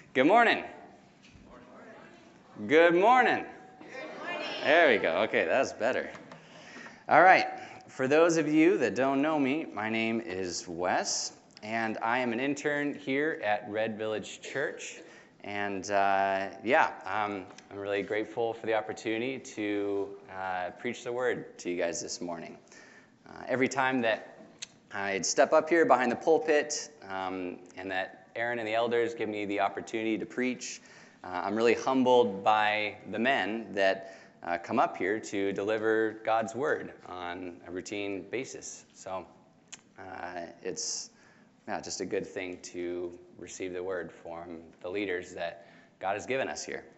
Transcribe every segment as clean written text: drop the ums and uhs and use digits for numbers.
Good morning. Good morning. There we go. Okay, that's better. All right. For those of you that don't know me, my name is Wes, and I am an intern here at Red Village Church. And I'm really grateful for the opportunity to preach the word to you guys this morning. Every time that I'd step up here behind the pulpit and that Aaron and the elders give me the opportunity to preach, I'm really humbled by the men that come up here to deliver God's word on a routine basis. So it's just a good thing to receive the word from the leaders that God has given us here.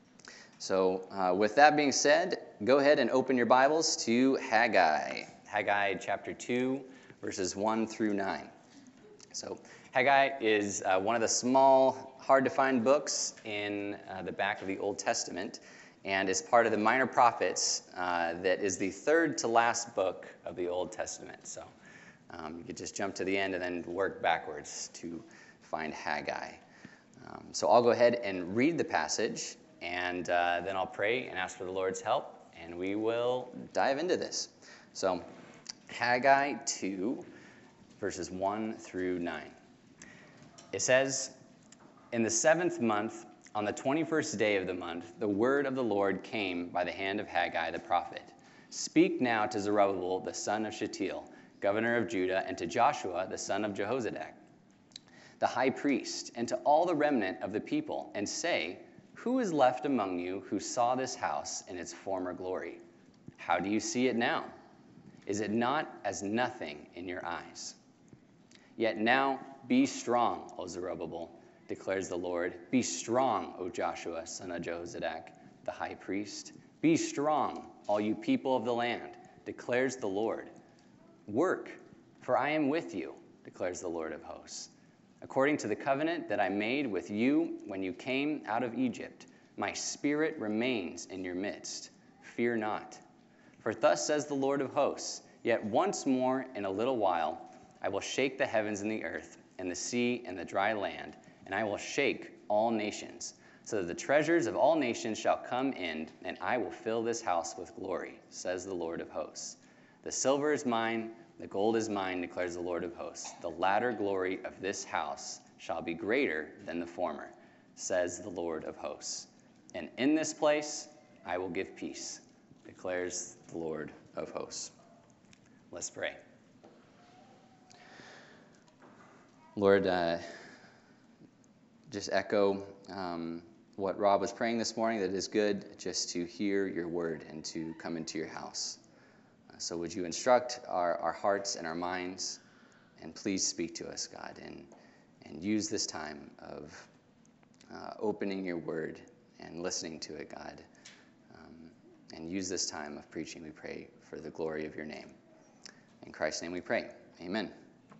So with that being said, go ahead and open your Bibles to Haggai. Haggai chapter 2, verses 1 through 9. So Haggai is one of the small, hard-to-find books in the back of the Old Testament, and is part of the Minor Prophets that is the third to last book of the Old Testament. So you could just jump to the end and then work backwards to find Haggai. So I'll go ahead and read the passage, and then I'll pray and ask for the Lord's help, and we will dive into this. So Haggai 2, verses 1 through 9. It says, "In the 7th month, on the 21st day of the month, the word of the Lord came by the hand of Haggai the prophet. Speak now to Zerubbabel the son of Shealtiel, governor of Judah, and to Joshua the son of Jehozadak, the high priest, and to all the remnant of the people, and say, who is left among you who saw this house in its former glory? How do you see it now? Is it not as nothing in your eyes? Yet now be strong, O Zerubbabel, declares the Lord. Be strong, O Joshua, son of Jehozadak, the high priest. Be strong, all you people of the land, declares the Lord. Work, for I am with you, declares the Lord of hosts. According to the covenant that I made with you when you came out of Egypt, my spirit remains in your midst. Fear not. For thus says the Lord of hosts, yet once more in a little while I will shake the heavens and the earth, and the sea and the dry land, and I will shake all nations, so that the treasures of all nations shall come in, and I will fill this house with glory, says the Lord of hosts. The silver is mine, the gold is mine, declares the Lord of hosts. The latter glory of this house shall be greater than the former, says the Lord of hosts. And in this place I will give peace, declares the Lord of hosts." Let's pray. Lord, just echo what Rob was praying this morning, that it is good just to hear your word and to come into your house. So would you instruct our hearts and our minds, and please speak to us, God, and use this time of opening your word and listening to it, God, and use this time of preaching, we pray, for the glory of your name. In Christ's name we pray. Amen.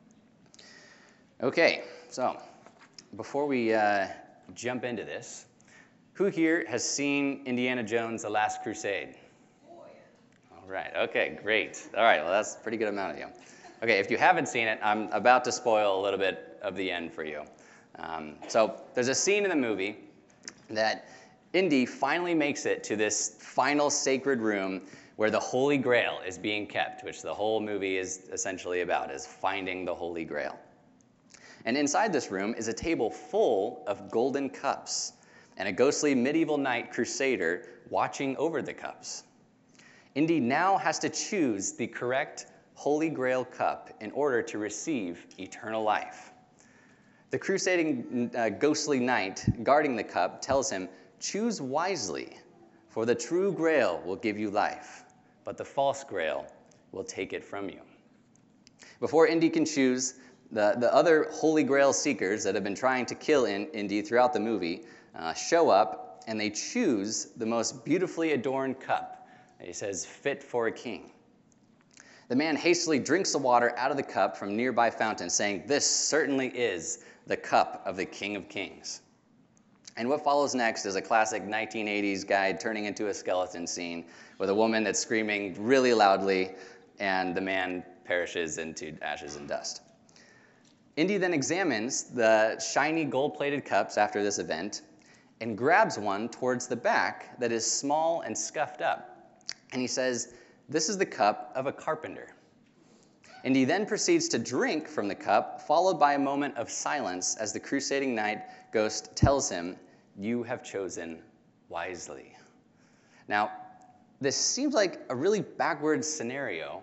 Okay, so before we jump into this, who here has seen Indiana Jones: The Last Crusade? All right, okay, great. All right, well, that's a pretty good amount of you. Okay, if you haven't seen it, I'm about to spoil a little bit of the end for you. So there's a scene in the movie that Indy finally makes it to this final sacred room where the Holy Grail is being kept, which the whole movie is essentially about, is finding the Holy Grail. And inside this room is a table full of golden cups and a ghostly medieval knight crusader watching over the cups. Indy now has to choose the correct Holy Grail cup in order to receive eternal life. The crusading ghostly knight guarding the cup tells him, "Choose wisely, for the true Grail will give you life, but the false Grail will take it from you." Before Indy can choose, the other Holy Grail seekers that have been trying to kill Indy throughout the movie show up, and they choose the most beautifully adorned cup. He says, "Fit for a king." The man hastily drinks the water out of the cup from nearby fountain, saying, "This certainly is the cup of the King of Kings." And what follows next is a classic 1980s guy turning into a skeleton scene with a woman that's screaming really loudly, and the man perishes into ashes and dust. Indy then examines the shiny gold-plated cups after this event and grabs one towards the back that is small and scuffed up. And he says, "This is the cup of a carpenter." Indy then proceeds to drink from the cup, followed by a moment of silence as the crusading knight ghost tells him, "You have chosen wisely." Now, this seems like a really backwards scenario,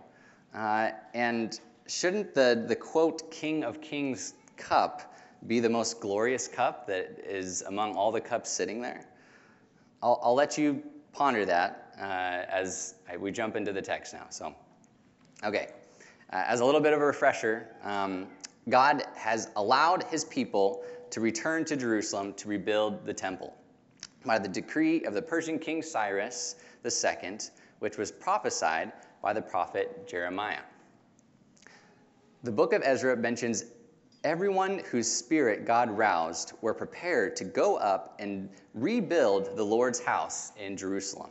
and shouldn't the quote, "King of Kings" cup be the most glorious cup that is among all the cups sitting there? I'll let you ponder that as we jump into the text now. So, okay, as a little bit of a refresher, God has allowed his people to return to Jerusalem to rebuild the temple by the decree of the Persian king Cyrus II, which was prophesied by the prophet Jeremiah. The book of Ezra mentions everyone whose spirit God roused were prepared to go up and rebuild the Lord's house in Jerusalem.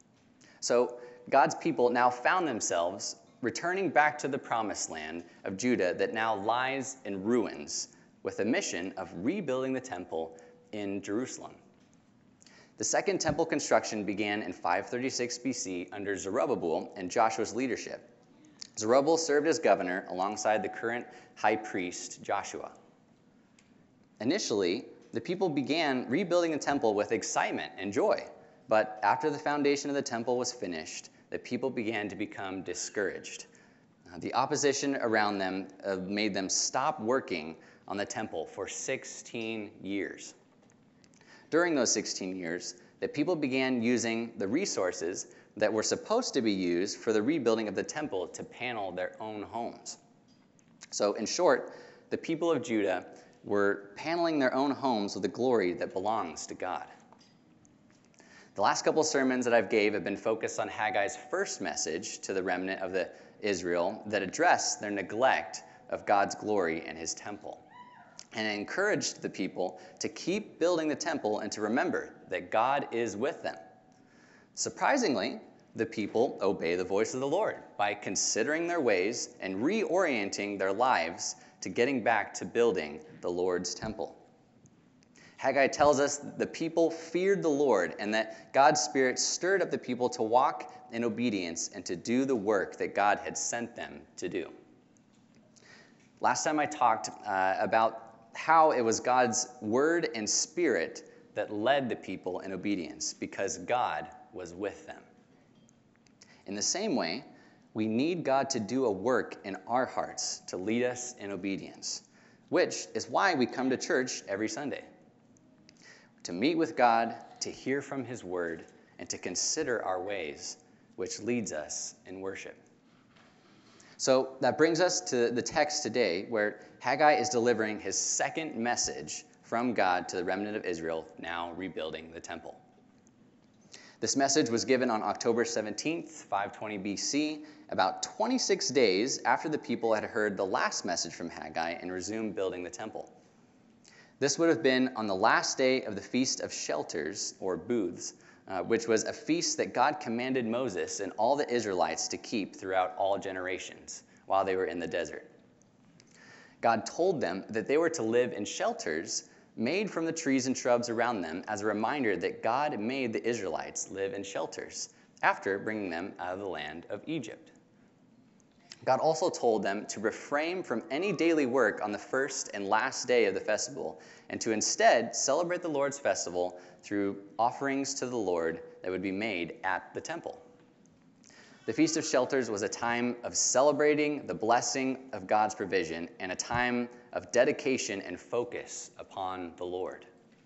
So God's people now found themselves returning back to the promised land of Judah that now lies in ruins, with a mission of rebuilding the temple in Jerusalem. The second temple construction began in 536 BC under Zerubbabel and Joshua's leadership. Zerubbabel served as governor alongside the current high priest, Joshua. Initially, the people began rebuilding the temple with excitement and joy, but after the foundation of the temple was finished, the people began to become discouraged. The opposition around them made them stop working on the temple for 16 years. During those 16 years, the people began using the resources that were supposed to be used for the rebuilding of the temple to panel their own homes. So in short, the people of Judah were paneling their own homes with the glory that belongs to God. The last couple sermons that I've gave have been focused on Haggai's first message to the remnant of Israel that addressed their neglect of God's glory and his temple, and encouraged the people to keep building the temple and to remember that God is with them. Surprisingly, the people obey the voice of the Lord by considering their ways and reorienting their lives to getting back to building the Lord's temple. Haggai tells us the people feared the Lord and that God's Spirit stirred up the people to walk in obedience and to do the work that God had sent them to do. Last time I talked about how it was God's word and spirit that led the people in obedience because God was with them. In the same way, we need God to do a work in our hearts to lead us in obedience, which is why we come to church every Sunday. To meet with God, to hear from his word, and to consider our ways, which leads us in worship. So that brings us to the text today, where Haggai is delivering his second message from God to the remnant of Israel, now rebuilding the temple. This message was given on October 17th, 520 BC, about 26 days after the people had heard the last message from Haggai and resumed building the temple. This would have been on the last day of the Feast of Shelters, or Booths, which was a feast that God commanded Moses and all the Israelites to keep throughout all generations while they were in the desert. God told them that they were to live in shelters made from the trees and shrubs around them as a reminder that God made the Israelites live in shelters after bringing them out of the land of Egypt. God also told them to refrain from any daily work on the first and last day of the festival and to instead celebrate the Lord's festival through offerings to the Lord that would be made at the temple. The Feast of Shelters was a time of celebrating the blessing of God's provision and a time of dedication and focus upon the Lord.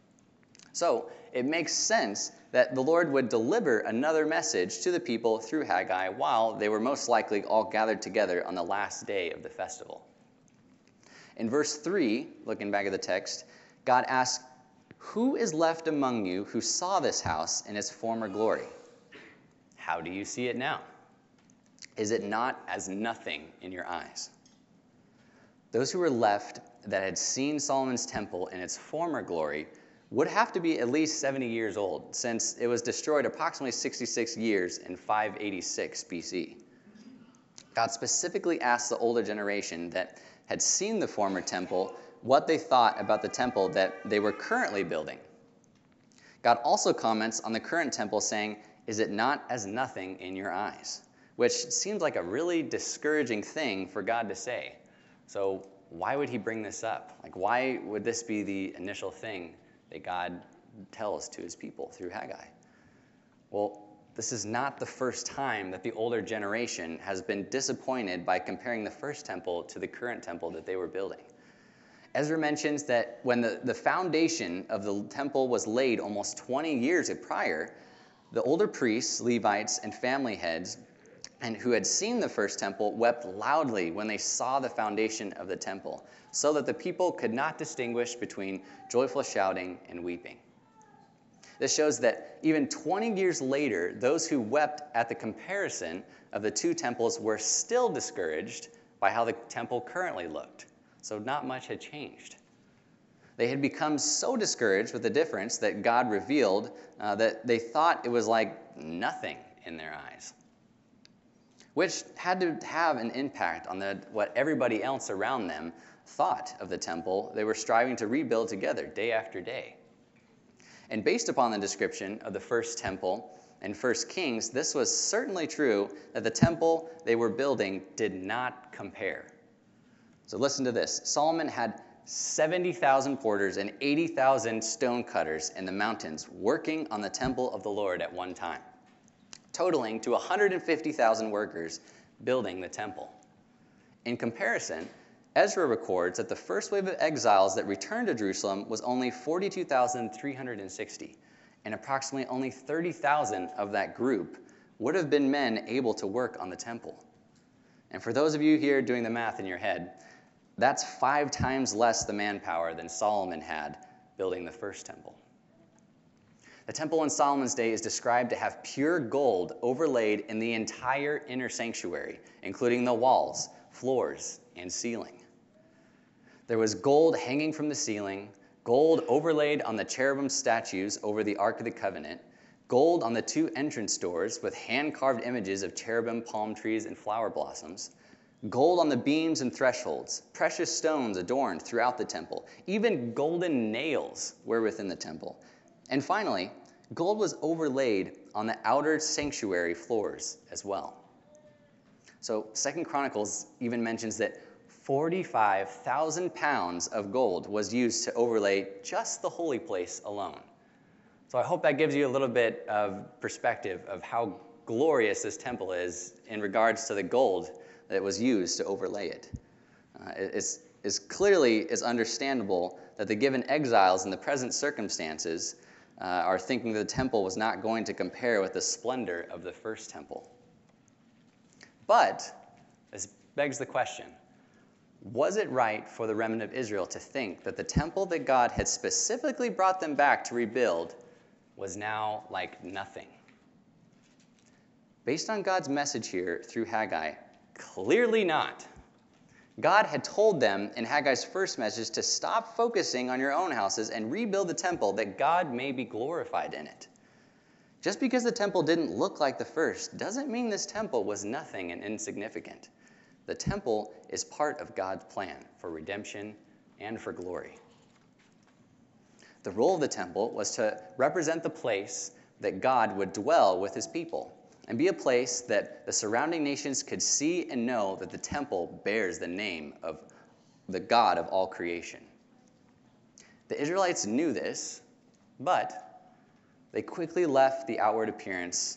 So it makes sense that the Lord would deliver another message to the people through Haggai while they were most likely all gathered together on the last day of the festival. In verse 3, looking back at the text, God asks, "Who is left among you who saw this house in its former glory? How do you see it now? Is it not as nothing in your eyes?" Those who were left that had seen Solomon's temple in its former glory would have to be at least 70 years old, since it was destroyed approximately 66 years in 586 BC. God specifically asked the older generation that had seen the former temple what they thought about the temple that they were currently building. God also comments on the current temple saying, "Is it not as nothing in your eyes?" Which seems like a really discouraging thing for God to say. So why would he bring this up? Like, why would this be the initial thing that God tells to his people through Haggai? Well, this is not the first time that the older generation has been disappointed by comparing the first temple to the current temple that they were building. Ezra mentions that when the foundation of the temple was laid almost 20 years prior, the older priests, Levites, and family heads and who had seen the first temple wept loudly when they saw the foundation of the temple, so that the people could not distinguish between joyful shouting and weeping. This shows that even 20 years later, those who wept at the comparison of the two temples were still discouraged by how the temple currently looked. So not much had changed. They had become so discouraged with the difference that God revealed that they thought it was like nothing in their eyes, which had to have an impact on what everybody else around them thought of the temple they were striving to rebuild together day after day. And based upon the description of the first temple in 1 Kings, this was certainly true that the temple they were building did not compare. So listen to this. Solomon had 70,000 porters and 80,000 stone cutters in the mountains working on the temple of the Lord at one time, totaling to 150,000 workers building the temple. In comparison, Ezra records that the first wave of exiles that returned to Jerusalem was only 42,360, and approximately only 30,000 of that group would have been men able to work on the temple. And for those of you here doing the math in your head, that's 5 times less the manpower than Solomon had building the first temple. The temple in Solomon's day is described to have pure gold overlaid in the entire inner sanctuary, including the walls, floors, and ceiling. There was gold hanging from the ceiling, gold overlaid on the cherubim statues over the Ark of the Covenant, gold on the 2 entrance doors with hand-carved images of cherubim, palm trees, and flower blossoms, gold on the beams and thresholds, precious stones adorned throughout the temple, even golden nails were within the temple. And finally, gold was overlaid on the outer sanctuary floors as well. So 2 Chronicles even mentions that 45,000 pounds of gold was used to overlay just the holy place alone. So I hope that gives you a little bit of perspective of how glorious this temple is in regards to the gold that was used to overlay it. It's clearly understandable that the given exiles in the present circumstances are thinking the temple was not going to compare with the splendor of the first temple. But this begs the question, was it right for the remnant of Israel to think that the temple that God had specifically brought them back to rebuild was now like nothing? Based on God's message here through Haggai, clearly not. God had told them in Haggai's first message to stop focusing on your own houses and rebuild the temple that God may be glorified in it. Just because the temple didn't look like the first doesn't mean this temple was nothing and insignificant. The temple is part of God's plan for redemption and for glory. The role of the temple was to represent the place that God would dwell with his people and be a place that the surrounding nations could see and know that the temple bears the name of the God of all creation. The Israelites knew this, but they quickly let the outward appearance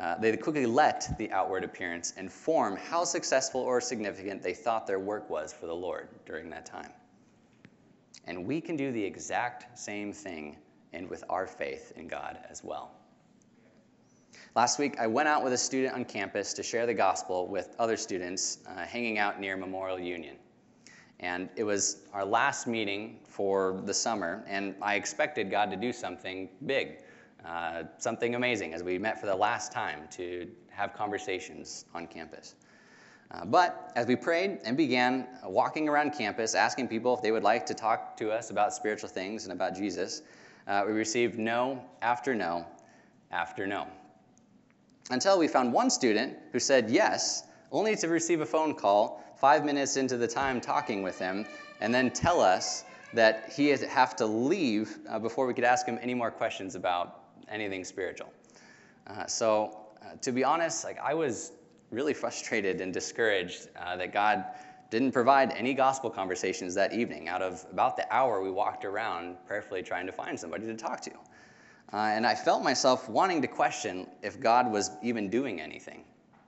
inform how successful or significant they thought their work was for the Lord during that time. And we can do the exact same thing and with our faith in God as well. Last week, I went out with a student on campus to share the gospel with other students hanging out near Memorial Union. And it was our last meeting for the summer, and I expected God to do something big, something amazing, as we met for the last time to have conversations on campus. But as we prayed and began walking around campus, asking people if they would like to talk to us about spiritual things and about Jesus, we received no after no after no. Until we found one student who said yes only to receive a phone call 5 minutes into the time talking with him, and then tell us that he had to have to leave before we could ask him any more questions about anything spiritual. To be honest, I was really frustrated and discouraged that God didn't provide any gospel conversations that evening. Out of about the hour, we walked around prayerfully trying to find somebody to talk to. And I felt myself wanting to question if God was even doing anything.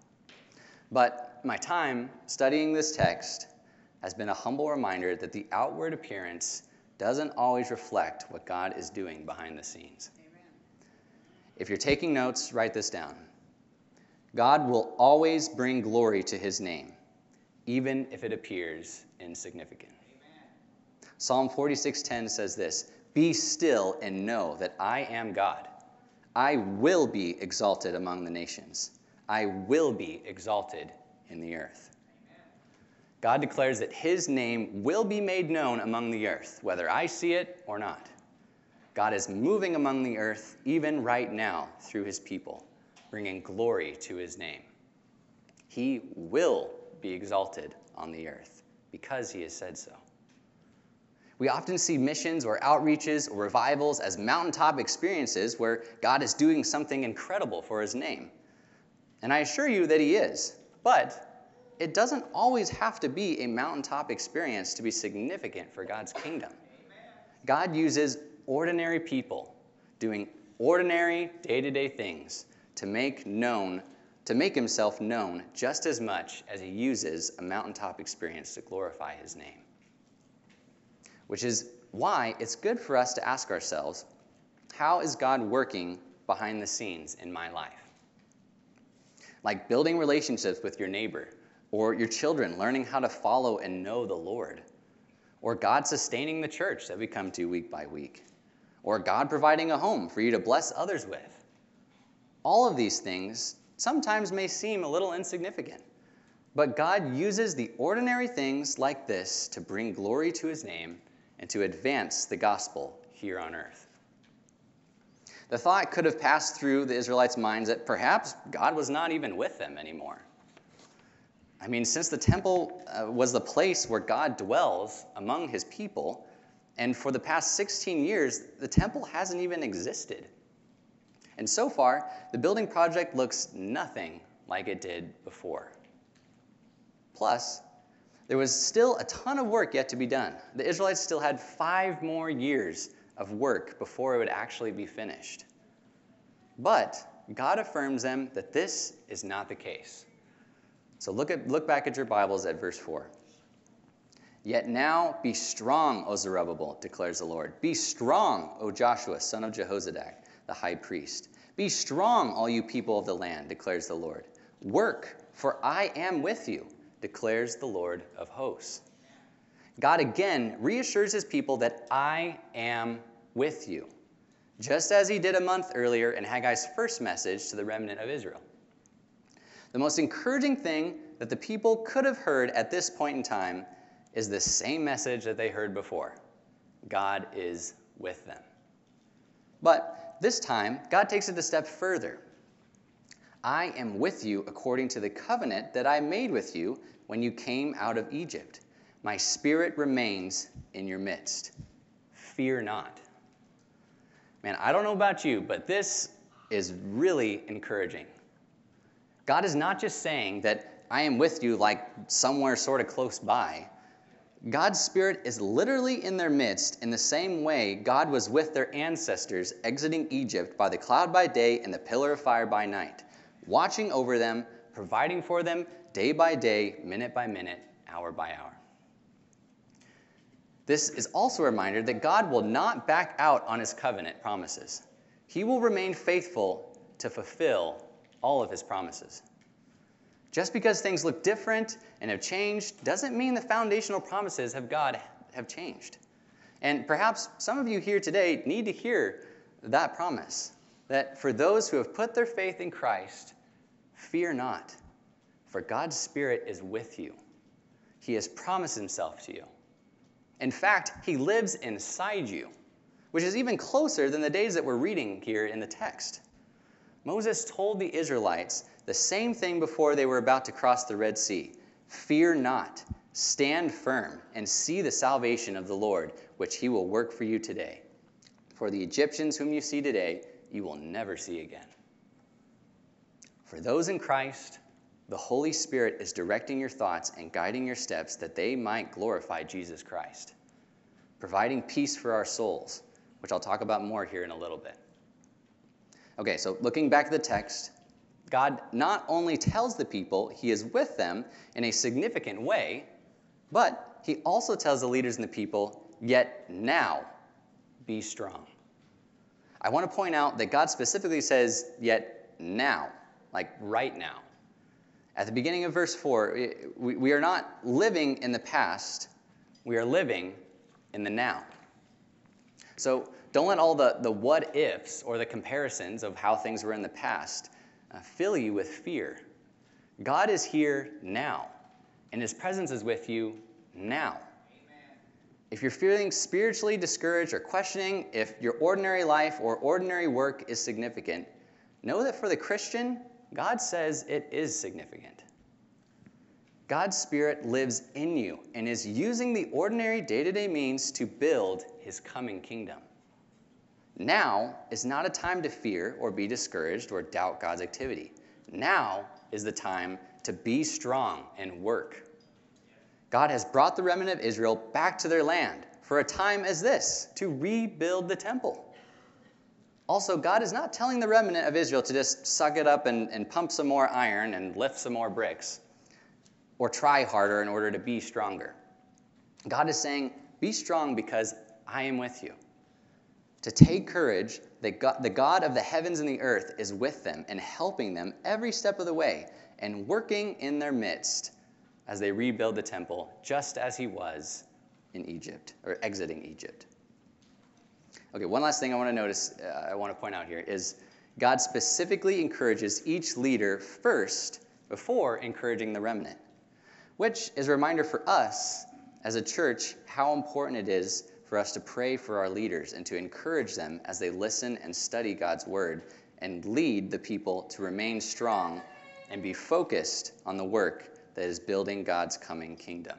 But my time studying this text has been a humble reminder that the outward appearance doesn't always reflect what God is doing behind the scenes. Amen. If you're taking notes, write this down. God will always bring glory to his name, even if it appears insignificant. Amen. Psalm 46:10 says this, "Be still and know that I am God. I will be exalted among the nations. I will be exalted in the earth." Amen. God declares that his name will be made known among the earth, whether I see it or not. God is moving among the earth even right now through his people, bringing glory to his name. He will be exalted on the earth because he has said so. We often see missions or outreaches or revivals as mountaintop experiences where God is doing something incredible for his name. And I assure you that he is. But it doesn't always have to be a mountaintop experience to be significant for God's kingdom. God uses ordinary people doing ordinary day-to-day things to make himself known just as much as he uses a mountaintop experience to glorify his name. Which is why it's good for us to ask ourselves, how is God working behind the scenes in my life? Like building relationships with your neighbor, or your children learning how to follow and know the Lord, or God sustaining the church that we come to week by week, or God providing a home for you to bless others with. All of these things sometimes may seem a little insignificant, but God uses the ordinary things like this to bring glory to his name and to advance the gospel here on earth. The thought could have passed through the Israelites' minds that perhaps God was not even with them anymore. I mean, since the temple was the place where God dwells among his people, and for the past 16 years, the temple hasn't even existed. And so far, the building project looks nothing like it did before. Plus, there was still a ton of work yet to be done. The Israelites still had 5 more years of work before it would actually be finished. But God affirms them that this is not the case. So look back at your Bibles at verse 4. "Yet now be strong, O Zerubbabel, declares the Lord. Be strong, O Joshua, son of Jehozadak, the high priest. Be strong, all you people of the land, declares the Lord. Work, for I am with you, declares the Lord of hosts." God again reassures his people that I am with you, just as he did a month earlier in Haggai's first message to the remnant of Israel. The most encouraging thing that the people could have heard at this point in time is the same message that they heard before. God is with them. But this time, God takes it a step further. "I am with you according to the covenant that I made with you when you came out of Egypt. My spirit remains in your midst. Fear not." Man, I don't know about you, but this is really encouraging. God is not just saying that I am with you like somewhere sort of close by. God's Spirit is literally in their midst in the same way God was with their ancestors exiting Egypt by the cloud by day and the pillar of fire by night, watching over them, providing for them day by day, minute by minute, hour by hour. This is also a reminder that God will not back out on his covenant promises. He will remain faithful to fulfill all of his promises. Just because things look different and have changed doesn't mean the foundational promises of God have changed. And perhaps some of you here today need to hear that promise, that for those who have put their faith in Christ, fear not, for God's Spirit is with you. He has promised himself to you. In fact, he lives inside you, which is even closer than the days that we're reading here in the text. Moses told the Israelites the same thing before they were about to cross the Red Sea. Fear not, stand firm, and see the salvation of the Lord, which he will work for you today. For the Egyptians whom you see today, you will never see again. For those in Christ, the Holy Spirit is directing your thoughts and guiding your steps that they might glorify Jesus Christ, providing peace for our souls, which I'll talk about more here in a little bit. Okay, so looking back at the text, God not only tells the people he is with them in a significant way, but he also tells the leaders and the people, yet now be strong. I want to point out that God specifically says, yet now, like right now. At the beginning of verse 4, we are not living in the past, we are living in the now. So don't let all the what ifs or the comparisons of how things were in the past fill you with fear. God is here now, and his presence is with you now. Amen. If you're feeling spiritually discouraged or questioning if your ordinary life or ordinary work is significant, know that for the Christian, God says it is significant. God's Spirit lives in you and is using the ordinary day-to-day means to build his coming kingdom. Now is not a time to fear or be discouraged or doubt God's activity. Now is the time to be strong and work. God has brought the remnant of Israel back to their land for a time as this, to rebuild the temple. Also, God is not telling the remnant of Israel to just suck it up and pump some more iron and lift some more bricks, or try harder in order to be stronger. God is saying, be strong because I am with you. To take courage that the God of the heavens and the earth is with them and helping them every step of the way and working in their midst as they rebuild the temple, just as he was in Egypt, or exiting Egypt. Okay, one last thing I want to point out here is God specifically encourages each leader first before encouraging the remnant, which is a reminder for us as a church how important it is for us to pray for our leaders and to encourage them as they listen and study God's word and lead the people to remain strong and be focused on the work that is building God's coming kingdom.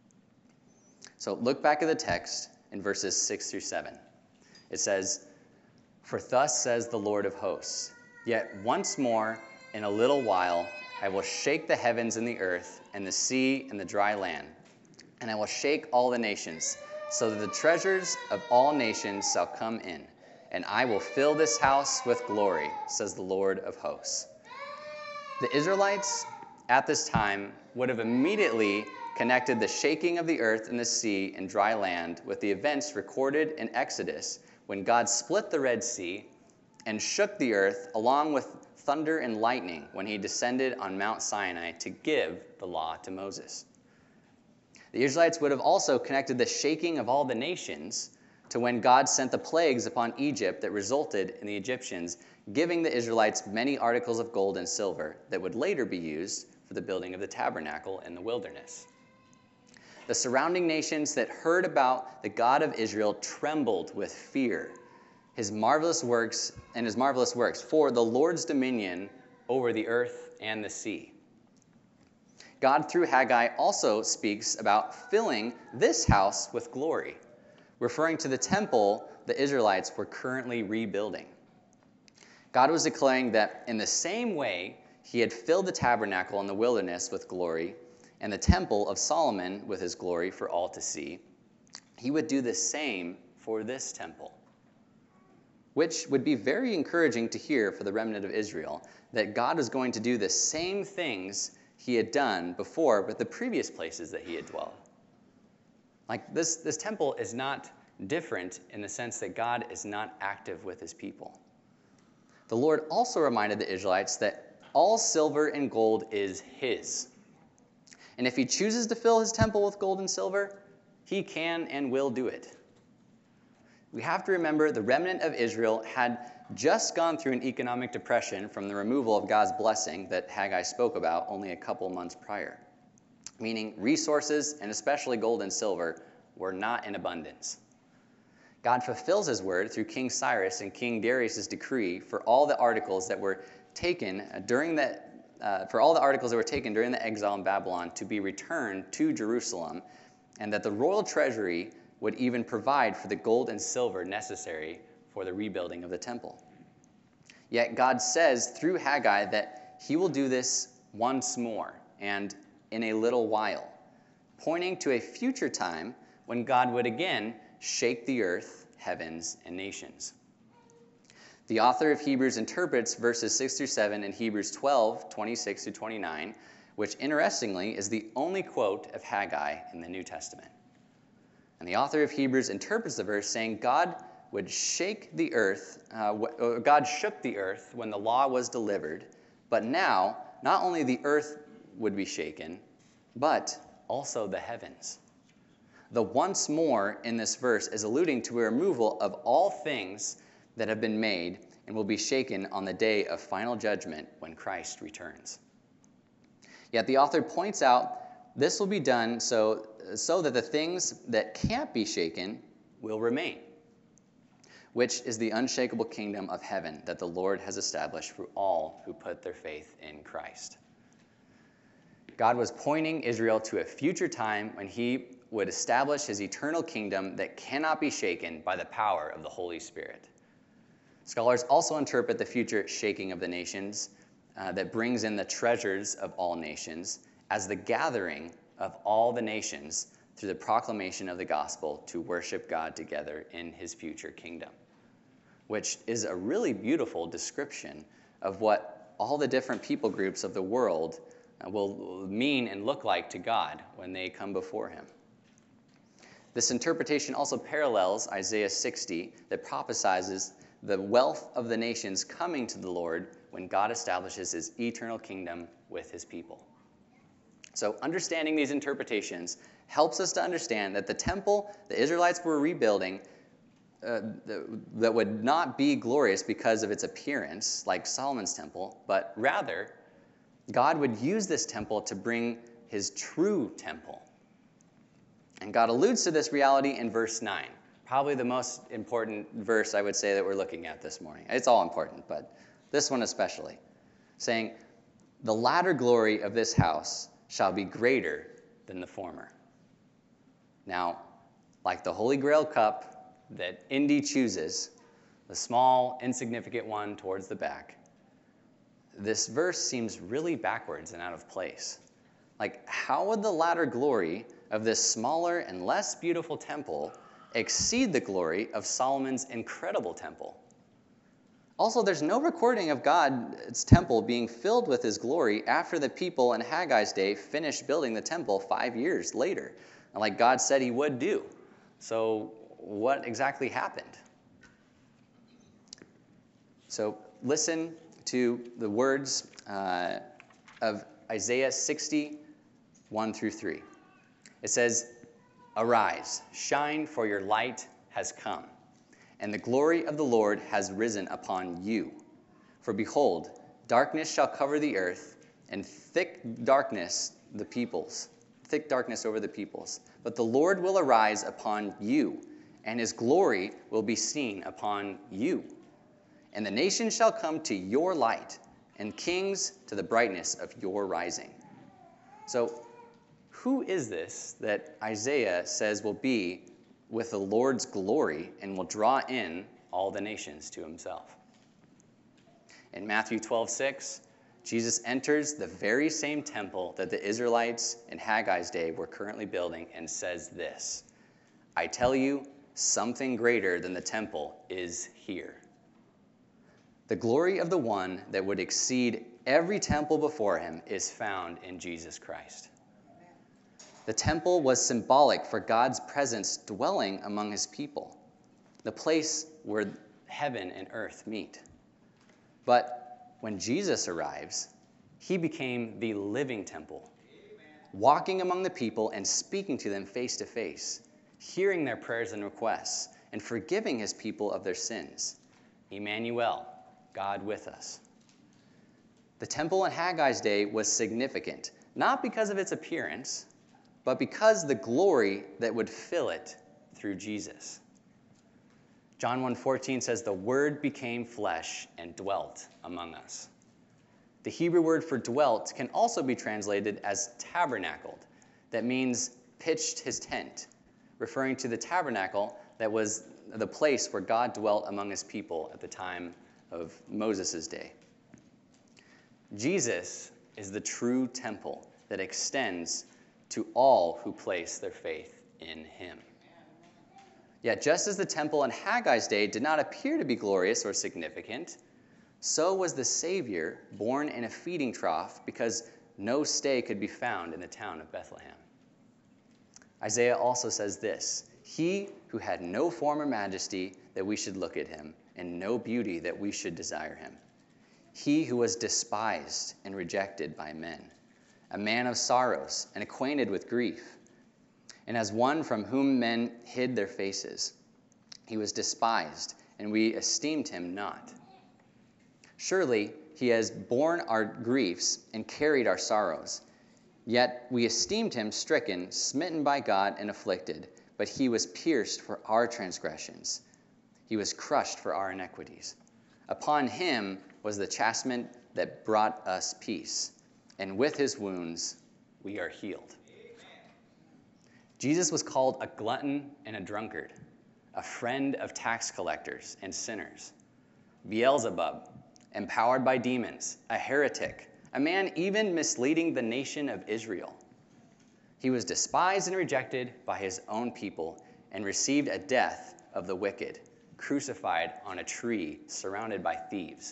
So look back at the text in verses 6 through 7. It says, "For thus says the Lord of hosts, yet once more in a little while I will shake the heavens and the earth and the sea and the dry land, and I will shake all the nations, so that the treasures of all nations shall come in, and I will fill this house with glory, says the Lord of hosts." The Israelites at this time would have immediately connected the shaking of the earth and the sea and dry land with the events recorded in Exodus when God split the Red Sea and shook the earth along with thunder and lightning when he descended on Mount Sinai to give the law to Moses. The Israelites would have also connected the shaking of all the nations to when God sent the plagues upon Egypt that resulted in the Egyptians giving the Israelites many articles of gold and silver that would later be used for the building of the tabernacle in the wilderness. The surrounding nations that heard about the God of Israel trembled with fear, his marvelous works, for the Lord's dominion over the earth and the sea. God, through Haggai, also speaks about filling this house with glory, referring to the temple the Israelites were currently rebuilding. God was declaring that in the same way he had filled the tabernacle in the wilderness with glory and the temple of Solomon with his glory for all to see, he would do the same for this temple, which would be very encouraging to hear for the remnant of Israel, that God was going to do the same things he had done before with the previous places that he had dwelled. Like this temple is not different in the sense that God is not active with his people. The Lord also reminded the Israelites that all silver and gold is his. And if he chooses to fill his temple with gold and silver, he can and will do it. We have to remember the remnant of Israel had just gone through an economic depression from the removal of God's blessing that Haggai spoke about only a couple months prior, meaning resources, and especially gold and silver, were not in abundance. God fulfills his word through King Cyrus and King Darius' decree for all the articles that were taken during the exile in Babylon to be returned to Jerusalem, and that the royal treasury would even provide for the gold and silver necessary for the rebuilding of the temple. Yet God says through Haggai that he will do this once more and in a little while, pointing to a future time when God would again shake the earth, heavens, and nations. The author of Hebrews interprets verses 6 through 7 in Hebrews 12, 26 through 29, which interestingly is the only quote of Haggai in the New Testament. And the author of Hebrews interprets the verse saying God shook the earth when the law was delivered, but now not only the earth would be shaken, but also the heavens. The once more in this verse is alluding to a removal of all things that have been made and will be shaken on the day of final judgment when Christ returns. Yet the author points out this will be done so that the things that can't be shaken will remain, which is the unshakable kingdom of heaven that the Lord has established for all who put their faith in Christ. God was pointing Israel to a future time when he would establish his eternal kingdom that cannot be shaken by the power of the Holy Spirit. Scholars also interpret the future shaking of the nations that brings in the treasures of all nations as the gathering of all the nations through the proclamation of the gospel to worship God together in his future kingdom, which is a really beautiful description of what all the different people groups of the world will mean and look like to God when they come before him. This interpretation also parallels Isaiah 60 that prophesies the wealth of the nations coming to the Lord when God establishes his eternal kingdom with his people. So understanding these interpretations helps us to understand that the temple the Israelites were rebuilding that would not be glorious because of its appearance, like Solomon's temple, but rather God would use this temple to bring his true temple. And God alludes to this reality in verse 9, probably the most important verse I would say that we're looking at this morning. It's all important, but this one especially, saying, "The latter glory of this house shall be greater than the former." Now, like the Holy Grail cup that Indy chooses, the small, insignificant one towards the back, this verse seems really backwards and out of place. Like, how would the latter glory of this smaller and less beautiful temple exceed the glory of Solomon's incredible temple? Also, there's no recording of God's temple being filled with his glory after the people in Haggai's day finished building the temple 5 years later, like God said he would do. So what exactly happened? So listen to the words of Isaiah 60, 1 through 3. It says, "Arise, shine, for your light has come, and the glory of the Lord has risen upon you. For behold, darkness shall cover the earth, and thick darkness over the peoples. But the Lord will arise upon you, and his glory will be seen upon you. And the nations shall come to your light, and kings to the brightness of your rising." So, who is this that Isaiah says will be with the Lord's glory and will draw in all the nations to himself? In Matthew 12:6, Jesus enters the very same temple that the Israelites in Haggai's day were currently building and says this, "I tell you, something greater than the temple is here." The glory of the one that would exceed every temple before him is found in Jesus Christ. The temple was symbolic for God's presence dwelling among his people, the place where heaven and earth meet. But when Jesus arrives, he became the living temple, walking among the people and speaking to them face to face, hearing their prayers and requests, and forgiving his people of their sins. Emmanuel, God with us. The temple in Haggai's day was significant, not because of its appearance, but because the glory that would fill it through Jesus. John 1:14 says, "The Word became flesh and dwelt among us." The Hebrew word for dwelt can also be translated as tabernacled. That means pitched his tent, referring to the tabernacle that was the place where God dwelt among his people at the time of Moses' day. Jesus is the true temple that extends to all who place their faith in him. Yet just as the temple in Haggai's day did not appear to be glorious or significant, so was the Savior born in a feeding trough because no stay could be found in the town of Bethlehem. Isaiah also says this, "He who had no form or majesty that we should look at him, and no beauty that we should desire him. He who was despised and rejected by men, a man of sorrows and acquainted with grief, and as one from whom men hid their faces. He was despised, and we esteemed him not. Surely he has borne our griefs and carried our sorrows. Yet we esteemed him stricken, smitten by God, and afflicted. But he was pierced for our transgressions. He was crushed for our iniquities. Upon him was the chastisement that brought us peace, and with his wounds we are healed." Jesus was called a glutton and a drunkard, a friend of tax collectors and sinners, Beelzebub, empowered by demons, a heretic, a man even misleading the nation of Israel. He was despised and rejected by his own people and received a death of the wicked, crucified on a tree surrounded by thieves.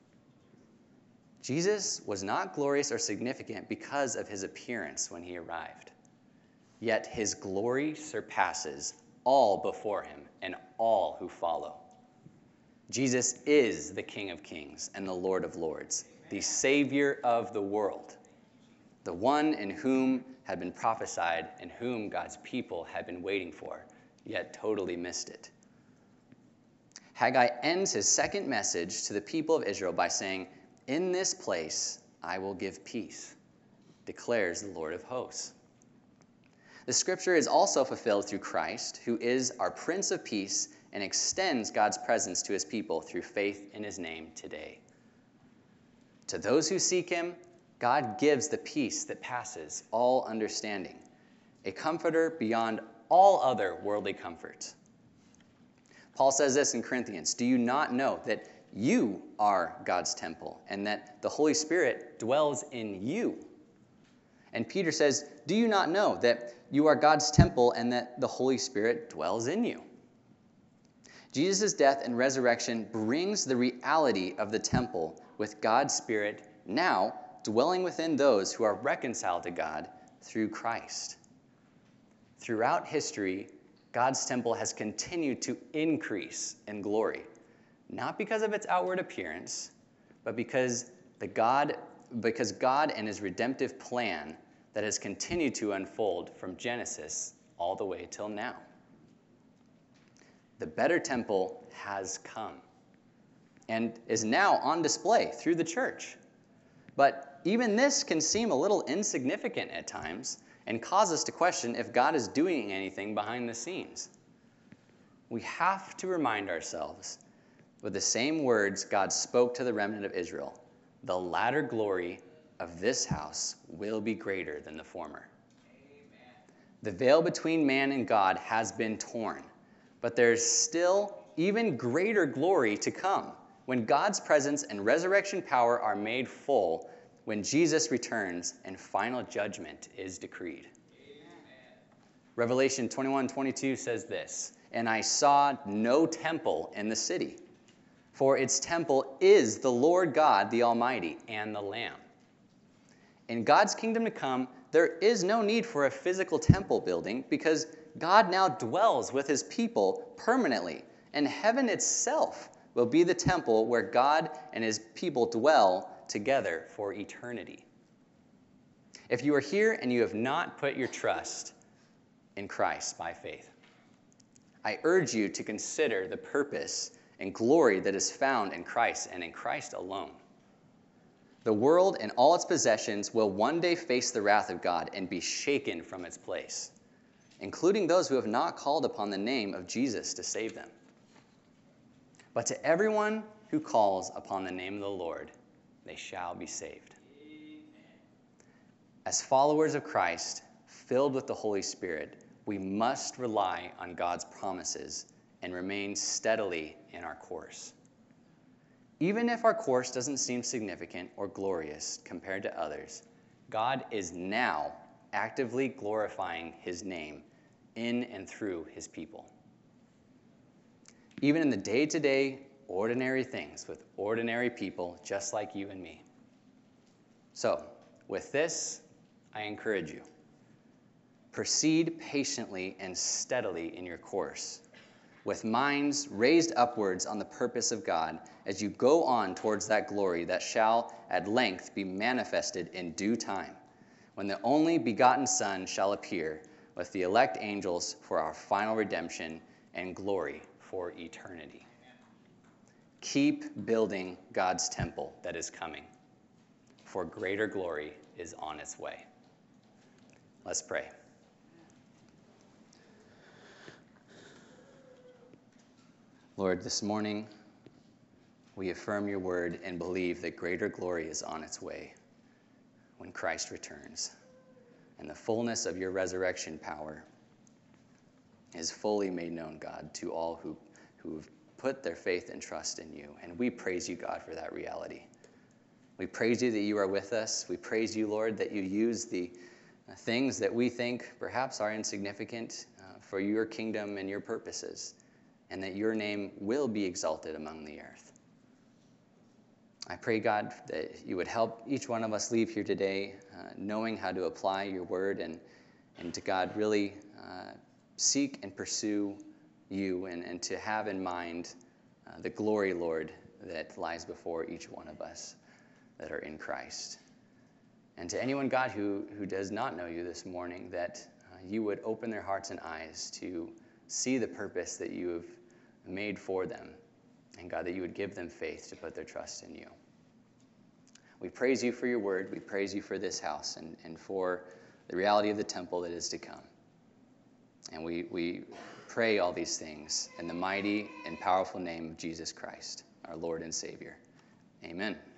Jesus was not glorious or significant because of his appearance when he arrived. Yet his glory surpasses all before him and all who follow. Jesus is the King of Kings and the Lord of Lords, the Savior of the world, the one in whom had been prophesied and whom God's people had been waiting for, yet totally missed it. Haggai ends his second message to the people of Israel by saying, "In this place I will give peace, declares the Lord of hosts." The scripture is also fulfilled through Christ, who is our Prince of Peace and extends God's presence to his people through faith in his name today. To those who seek him, God gives the peace that passes all understanding, a comforter beyond all other worldly comforts. Paul says this in Corinthians, "Do you not know that you are God's temple and that the Holy Spirit dwells in you?" And Peter says, "Do you not know that you are God's temple and that the Holy Spirit dwells in you?" Jesus' death and resurrection brings the reality of the temple with God's Spirit now dwelling within those who are reconciled to God through Christ. Throughout history, God's temple has continued to increase in glory, not because of its outward appearance, but because God and his redemptive plan that has continued to unfold from Genesis all the way till now. The better temple has come and is now on display through the church. But even this can seem a little insignificant at times and cause us to question if God is doing anything behind the scenes. We have to remind ourselves with the same words God spoke to the remnant of Israel, "The latter glory of this house will be greater than the former." Amen. The veil between man and God has been torn, but there's still even greater glory to come when God's presence and resurrection power are made full, when Jesus returns and final judgment is decreed. Amen. Revelation 21:22 says this, "And I saw no temple in the city, for its temple is the Lord God, the Almighty, and the Lamb." In God's kingdom to come, there is no need for a physical temple building because God now dwells with his people permanently, and heaven itself will be the temple where God and his people dwell together for eternity. If you are here and you have not put your trust in Christ by faith, I urge you to consider the purpose and glory that is found in Christ and in Christ alone. The world and all its possessions will one day face the wrath of God and be shaken from its place, including those who have not called upon the name of Jesus to save them. But to everyone who calls upon the name of the Lord, they shall be saved. As followers of Christ, filled with the Holy Spirit, we must rely on God's promises and remain steadily in our course. Even if our course doesn't seem significant or glorious compared to others, God is now actively glorifying his name in and through his people. Even in the day-to-day, ordinary things with ordinary people just like you and me. So, with this, I encourage you. Proceed patiently and steadily in your course, with minds raised upwards on the purpose of God as you go on towards that glory that shall at length be manifested in due time, when the only begotten Son shall appear with the elect angels for our final redemption and glory for eternity. Keep building God's temple that is coming, for greater glory is on its way. Let's pray. Lord, this morning we affirm your word and believe that greater glory is on its way when Christ returns, and the fullness of your resurrection power is fully made known, God, to all who've put their faith and trust in you. And we praise you, God, for that reality. We praise you that you are with us. We praise you, Lord, that you use the things that we think perhaps are insignificant for your kingdom and your purposes, and that your name will be exalted among the earth. I pray, God, that you would help each one of us leave here today knowing how to apply your word and to, God, really seek and pursue you and to have in mind the glory, Lord, that lies before each one of us that are in Christ. And to anyone, God, who does not know you this morning, that you would open their hearts and eyes to see the purpose that you have made for them. And God, that you would give them faith to put their trust in you. We praise you for your word. We praise you for this house and for the reality of the temple that is to come. And we pray all these things in the mighty and powerful name of Jesus Christ, our Lord and Savior. Amen.